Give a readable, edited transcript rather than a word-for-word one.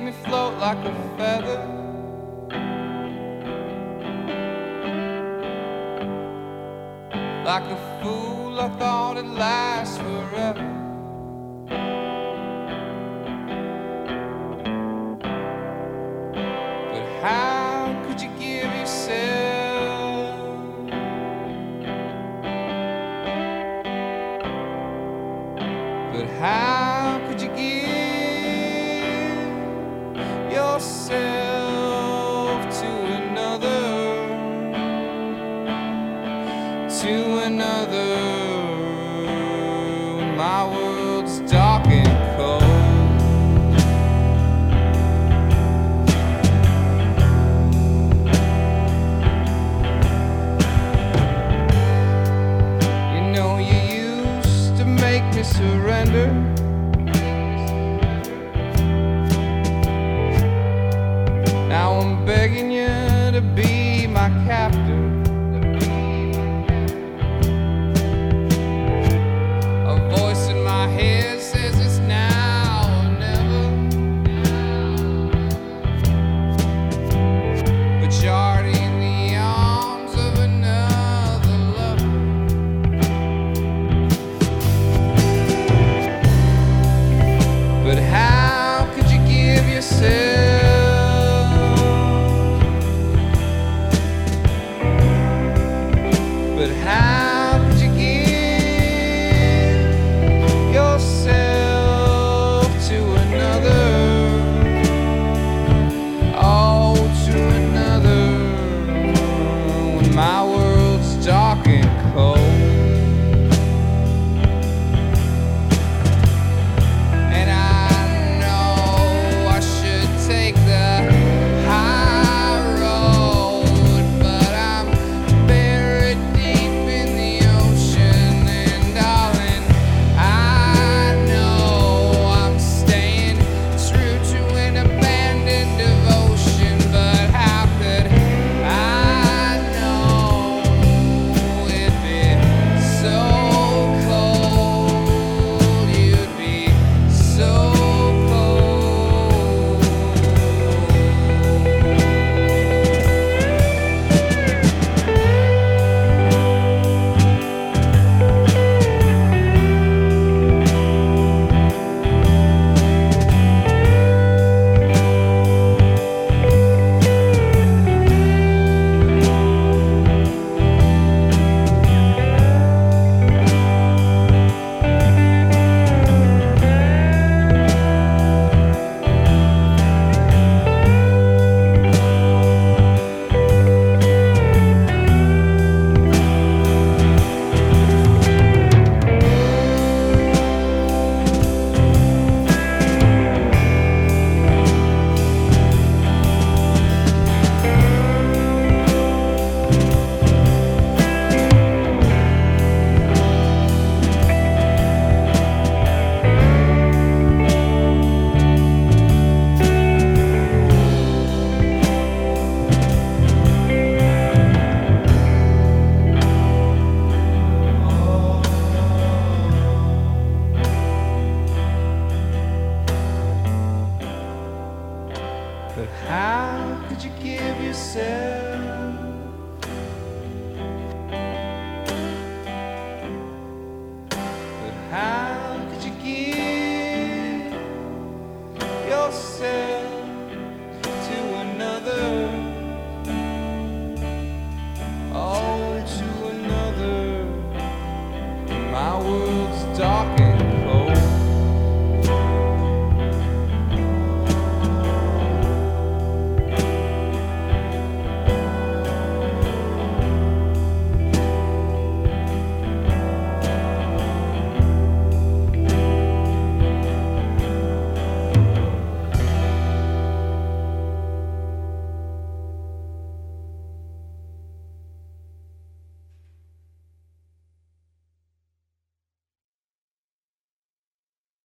me float like a feather. Like a fool, I thought it'd last forever. But how could you give yourself? But how could you give yourself to another? To another, when my world's dark and cold. You know you used to make me surrender. Now I'm begging you to be my captive. But how could you give yourself? But how could you give yourself to another? Oh, to another, when my world's dark and cold. But how could you give yourself? But how could you give yourself to another? Oh, to another. My world's dark.